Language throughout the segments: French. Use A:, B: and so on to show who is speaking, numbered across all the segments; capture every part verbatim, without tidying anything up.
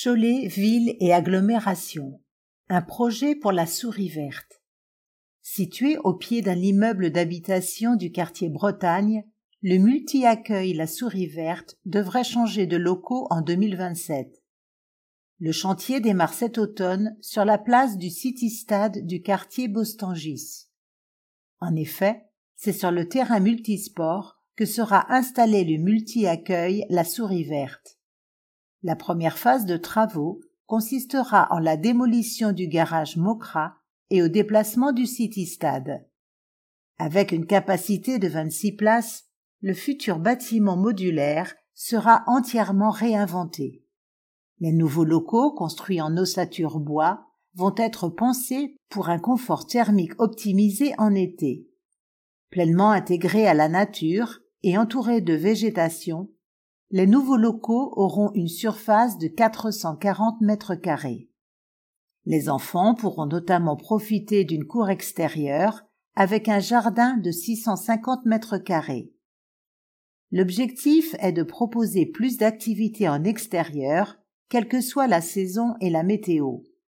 A: Cholet, ville et agglomération. Un projet pour la souris verte. Situé au pied d'un immeuble d'habitation du quartier Bretagne, le multi-accueil La Souris Verte devrait changer de locaux en deux mille vingt-sept. Le chantier démarre cet automne sur la place du City Stade du quartier Bostangis. En effet, c'est sur le terrain multisport que sera installé le multi-accueil La Souris Verte. La première phase de travaux consistera en la démolition du garage Mocra et au déplacement du City Stade. Avec une capacité de vingt-six places, le futur bâtiment modulaire sera entièrement réinventé. Les nouveaux locaux, construits en ossature bois, vont être pensés pour un confort thermique optimisé en été. Pleinement intégrés à la nature et entourés de végétation, les nouveaux locaux auront une surface de quatre cent quarante mètres carrés. Les enfants pourront notamment profiter d'une cour extérieure avec un jardin de six cent cinquante mètres carrés. L'objectif est de proposer plus d'activités en extérieur, quelle que soit la saison et la météo.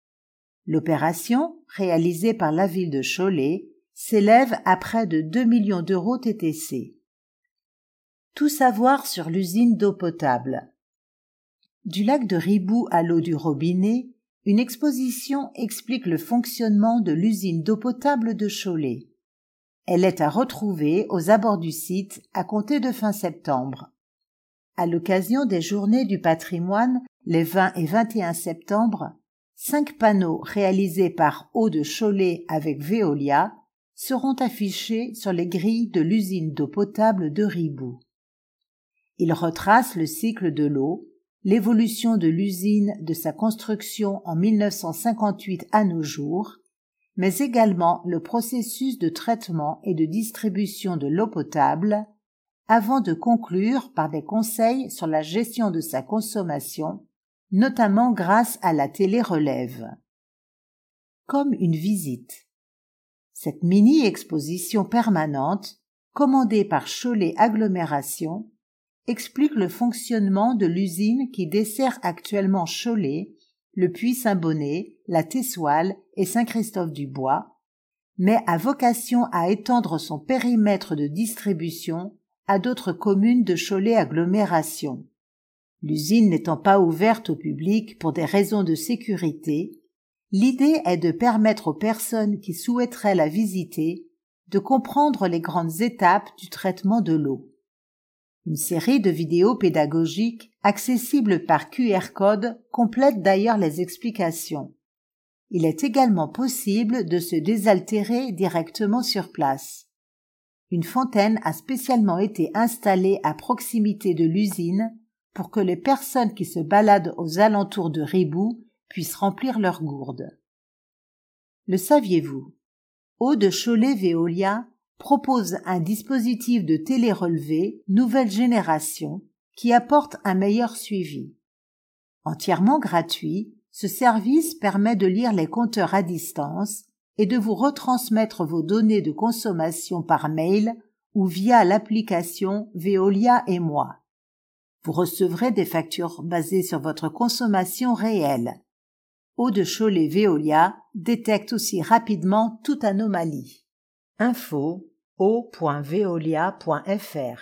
A: L'opération, réalisée par la ville de Cholet, s'élève à près de deux millions d'euros T T C. Tout savoir sur l'usine d'eau potable. Du lac de Ribou à l'eau du robinet, une exposition explique le fonctionnement de l'usine d'eau potable de Cholet. Elle est à retrouver aux abords du site à compter de fin septembre. À l'occasion des Journées du patrimoine, les vingt et vingt et un septembre, cinq panneaux réalisés par Eau de Cholet avec Veolia seront affichés sur les grilles de l'usine d'eau potable de Ribou. Ils retracent le cycle de l'eau, l'évolution de l'usine de sa construction en mille neuf cent cinquante-huit à nos jours, mais également le processus de traitement et de distribution de l'eau potable, avant de conclure par des conseils sur la gestion de sa consommation, notamment grâce à la télé-relève. Comme une visite. Cette mini-exposition permanente, commandée par Cholet Agglomération, explique le fonctionnement de l'usine qui dessert actuellement Cholet, le Puy-Saint-Bonnet, la Tessoile et Saint-Christophe-du-Bois, mais a vocation à étendre son périmètre de distribution à d'autres communes de Cholet Agglomération. L'usine n'étant pas ouverte au public pour des raisons de sécurité, l'idée est de permettre aux personnes qui souhaiteraient la visiter de comprendre les grandes étapes du traitement de l'eau. Une série de vidéos pédagogiques accessibles par Q R code complète d'ailleurs les explications. Il est également possible de se désaltérer directement sur place. Une fontaine a spécialement été installée à proximité de l'usine pour que les personnes qui se baladent aux alentours de Ribou puissent remplir leurs gourdes. Le saviez-vous? Eau de Cholet Veolia propose un dispositif de télé-relevé nouvelle génération qui apporte un meilleur suivi. Entièrement gratuit, ce service permet de lire les compteurs à distance et de vous retransmettre vos données de consommation par mail ou via l'application Veolia et moi. Vous recevrez des factures basées sur votre consommation réelle. Eau de Cholet Veolia détecte aussi rapidement toute anomalie. Info eau point veolia point f r.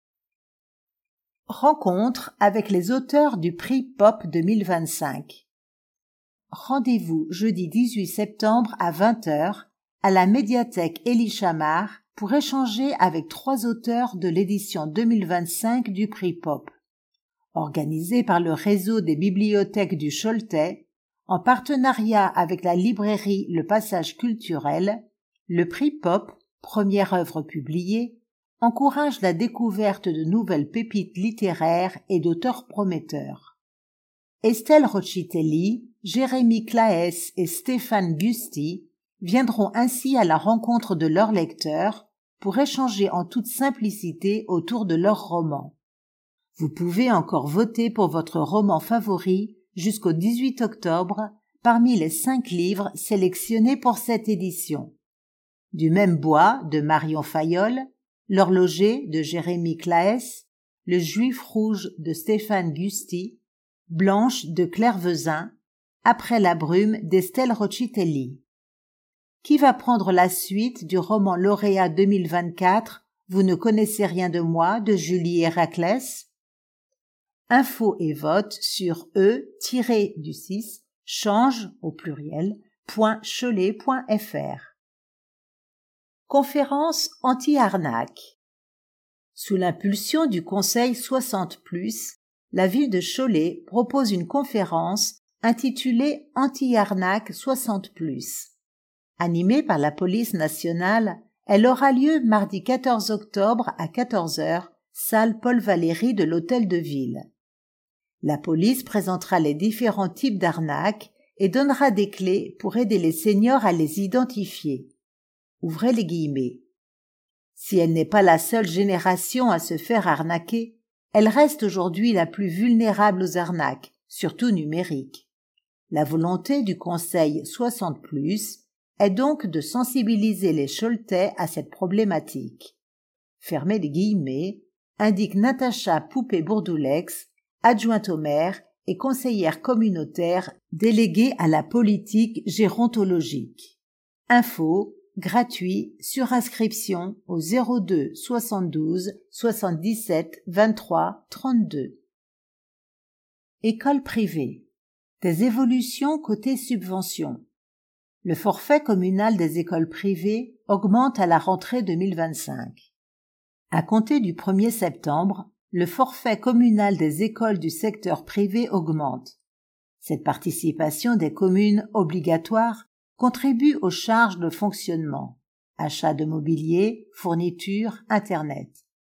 A: Rencontre avec les auteurs du prix Pop deux mille vingt-cinq. Rendez-vous jeudi dix-huit septembre à vingt heures à la médiathèque Élie Chamard pour échanger avec trois auteurs de l'édition deux mille vingt-cinq du prix Pop. Organisé par le réseau des bibliothèques du Choletais, en partenariat avec la librairie Le Passage Culturel, le prix Pop, première œuvre publiée, encourage la découverte de nouvelles pépites littéraires et d'auteurs prometteurs. Estelle Rocchitelli, Jérémy Claes et Stéphane Gusti viendront ainsi à la rencontre de leurs lecteurs pour échanger en toute simplicité autour de leurs romans. Vous pouvez encore voter pour votre roman favori jusqu'au dix-huit octobre parmi les cinq livres sélectionnés pour cette édition. Du même bois de Marion Fayolle, L'horloger de Jérémy Claes, Le Juif rouge de Stéphane Gusti, Blanche de Clairvezin, Après la brume d'Estelle Rocchitelli. Qui va prendre la suite du roman lauréat deux mille vingt-quatre Vous ne connaissez rien de moi de Julie Héraclès? Infos et vote sur e-du-six change au pluriel point cholet point fr. Conférence anti-arnaque. Sous l'impulsion du Conseil soixante plus, la ville de Cholet propose une conférence intitulée Anti-arnaque soixante plus. Animée par la police nationale, elle aura lieu mardi quatorze octobre à quatorze heures, salle Paul Valéry de l'Hôtel de Ville. La police présentera les différents types d'arnaques et donnera des clés pour aider les seniors à les identifier. Ouvrez les guillemets. Si elle n'est pas la seule génération à se faire arnaquer, elle reste aujourd'hui la plus vulnérable aux arnaques, surtout numériques. La volonté du Conseil soixante plus est donc de sensibiliser les Choletais à cette problématique. Fermez les guillemets, indique Natacha Poupée-Bourdoulex, adjointe au maire et conseillère communautaire déléguée à la politique gérontologique. Info, gratuit, sur inscription au zéro deux soixante-douze soixante-dix-sept vingt-trois trente-deux. École privée. Des évolutions côté subventions. Le forfait communal des écoles privées augmente à la rentrée deux mille vingt-cinq. À compter du premier septembre, le forfait communal des écoles du secteur privé augmente. Cette participation des communes obligatoire contribue aux charges de fonctionnement, achat de mobilier, fourniture, Internet.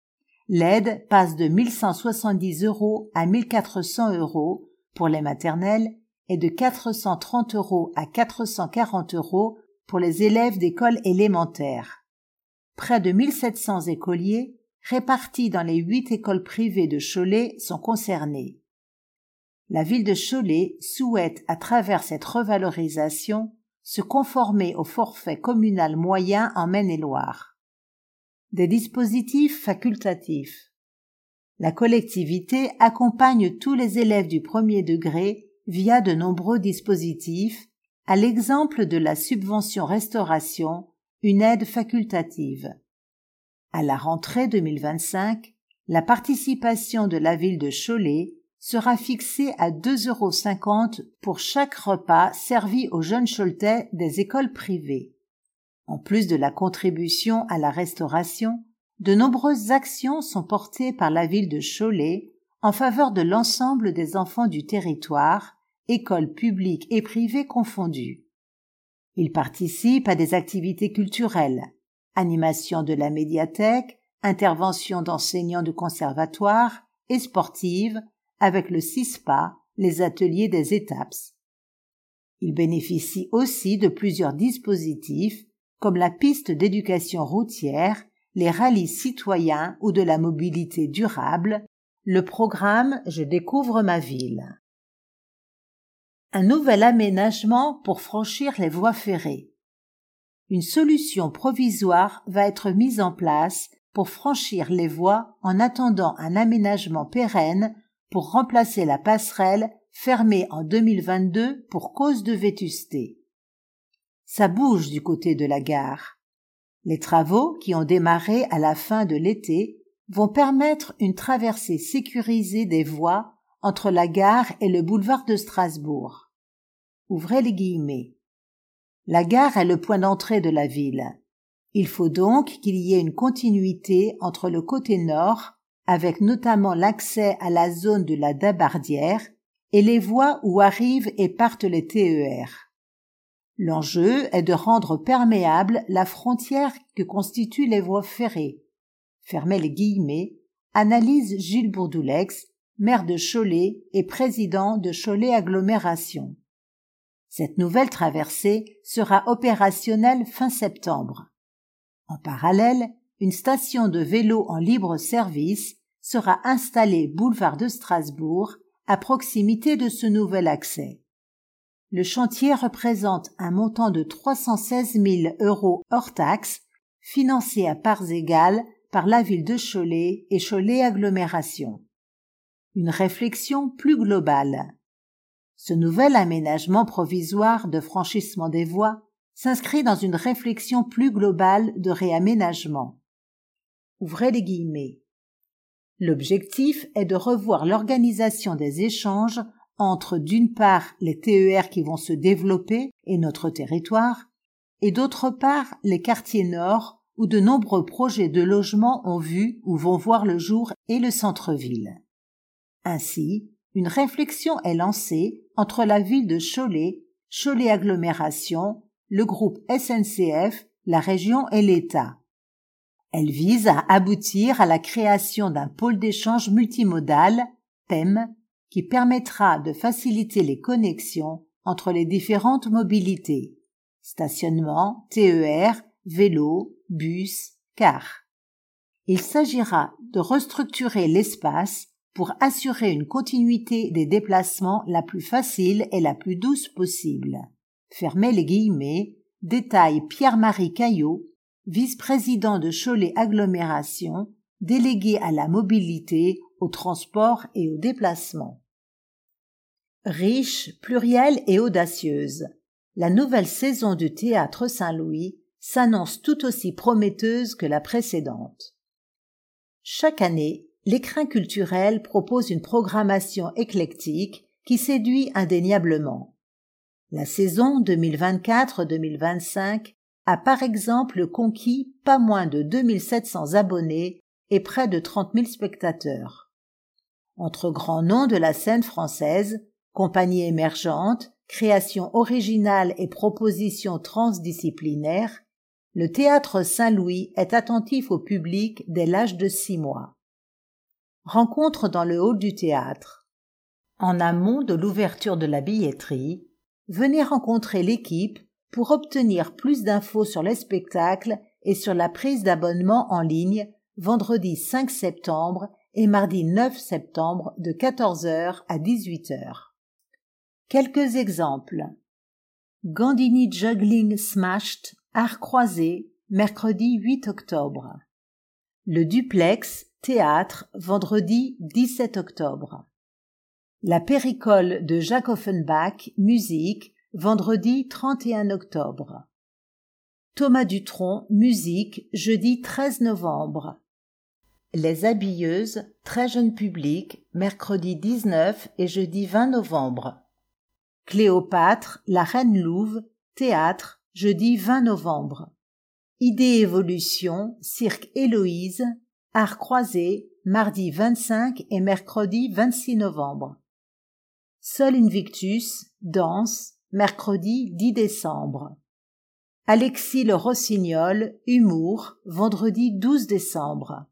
A: L'aide passe de mille cent soixante-dix euros à mille quatre cents euros pour les maternelles et de quatre cent trente euros à quatre cent quarante euros pour les élèves d'école élémentaire. Près de mille sept cents écoliers répartis dans les huit écoles privées de Cholet sont concernés. La ville de Cholet souhaite, à travers cette revalorisation, se conformer au forfait communal moyen en Maine-et-Loire. Des dispositifs facultatifs. La collectivité accompagne tous les élèves du premier degré via de nombreux dispositifs, à l'exemple de la subvention restauration, une aide facultative. À la rentrée deux mille vingt-cinq, la participation de la ville de Cholet sera fixée à deux euros cinquante pour chaque repas servi aux jeunes Choletais des écoles privées. En plus de la contribution à la restauration, de nombreuses actions sont portées par la ville de Cholet en faveur de l'ensemble des enfants du territoire, écoles publiques et privées confondues. Ils participent à des activités culturelles, animation de la médiathèque, intervention d'enseignants de conservatoire et sportives avec le CISPA, les ateliers des étapes. Ils bénéficient aussi de plusieurs dispositifs comme la piste d'éducation routière, les rallyes citoyens ou de la mobilité durable, le programme Je découvre ma ville. Un nouvel aménagement pour franchir les voies ferrées. Une solution provisoire va être mise en place pour franchir les voies en attendant un aménagement pérenne pour remplacer la passerelle fermée en deux mille vingt-deux pour cause de vétusté. Ça bouge du côté de la gare. Les travaux, qui ont démarré à la fin de l'été, vont permettre une traversée sécurisée des voies entre la gare et le boulevard de Strasbourg. Ouvrez les guillemets. La gare est le point d'entrée de la ville. Il faut donc qu'il y ait une continuité entre le côté nord, avec notamment l'accès à la zone de la Dabardière, et les voies où arrivent et partent les T E R. L'enjeu est de rendre perméable la frontière que constituent les voies ferrées. Fermez les guillemets, analyse Gilles Bourdoulex, maire de Cholet et président de Cholet Agglomération. Cette nouvelle traversée sera opérationnelle fin septembre. En parallèle, une station de vélo en libre service sera installée boulevard de Strasbourg à proximité de ce nouvel accès. Le chantier représente un montant de trois cent seize mille euros hors taxes, financé à parts égales par la ville de Cholet et Cholet Agglomération. une réflexion plus globale. Ce nouvel aménagement provisoire de franchissement des voies s'inscrit dans une réflexion plus globale de réaménagement. Ouvrez les guillemets. L'objectif est de revoir l'organisation des échanges entre, d'une part, les T E R qui vont se développer et notre territoire, et d'autre part, les quartiers nord où de nombreux projets de logement ont vu ou vont voir le jour et le centre-ville. Ainsi, une réflexion est lancée entre la ville de Cholet, Cholet Agglomération, le groupe S N C F, la région et l'État. Elle vise à aboutir à la création d'un pôle d'échange multimodal, P E M, qui permettra de faciliter les connexions entre les différentes mobilités, stationnement, T E R, vélo, bus, car. Il s'agira de restructurer l'espace pour assurer une continuité des déplacements la plus facile et la plus douce possible. Fermez les guillemets, détaille Pierre-Marie Caillot, vice-président de Cholet Agglomération, délégué à la mobilité, au transport et au déplacement. Riche, plurielle et audacieuse, la nouvelle saison du Théâtre Saint-Louis s'annonce tout aussi prometteuse que la précédente. Chaque année, l'écrin culturel propose une programmation éclectique qui séduit indéniablement. La saison deux mille vingt-quatre deux mille vingt-cinq a par exemple conquis pas moins de deux mille sept cents abonnés et près de trente mille spectateurs. Entre grands noms de la scène française, compagnies émergentes, créations originales et propositions transdisciplinaires, le Théâtre Saint-Louis est attentif au public dès l'âge de six mois. Rencontre dans le hall du théâtre. En amont de l'ouverture de la billetterie, venez rencontrer l'équipe pour obtenir plus d'infos sur les spectacles et sur la prise d'abonnement en ligne vendredi cinq septembre et mardi neuf septembre de quatorze heures à dix-huit heures. Quelques exemples. Gandini Juggling Smashed, art croisé, mercredi huit octobre. Le Duplex, théâtre, vendredi dix-sept octobre. La Péricole de Jacques Offenbach, musique, vendredi trente et un octobre. Thomas Dutronc, musique, jeudi treize novembre. Les Habilleuses, très jeune public, mercredi dix-neuf et jeudi vingt novembre. Cléopâtre, la Reine Louve, théâtre, jeudi vingt novembre. Idée Évolution, cirque Héloïse, art croisé, mardi vingt-cinq et mercredi vingt-six novembre. Sol Invictus, danse, mercredi dix décembre. Alexis le Rossignol, humour, vendredi douze décembre.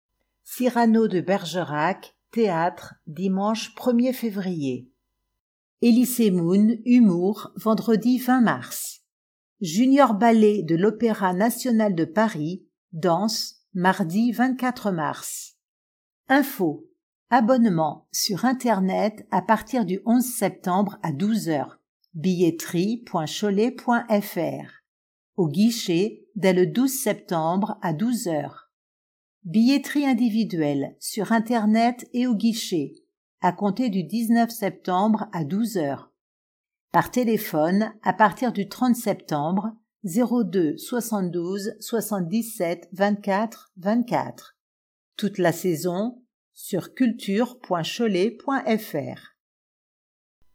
A: Cyrano de Bergerac, théâtre, dimanche premier février. Elysée Moon, humour, vendredi vingt mars. Junior Ballet de l'Opéra National de Paris, danse, mardi vingt-quatre mars. Info. Abonnement sur Internet à partir du onze septembre à douze heures. billetterie point cholet point f r. Au guichet dès le douze septembre à douze heures. Billetterie individuelle sur Internet et au guichet à compter du dix-neuf septembre à douze heures. Par téléphone à partir du trente septembre zéro deux soixante-douze soixante-dix-sept vingt-quatre vingt-quatre. Toute la saison sur culture point cholet point f r.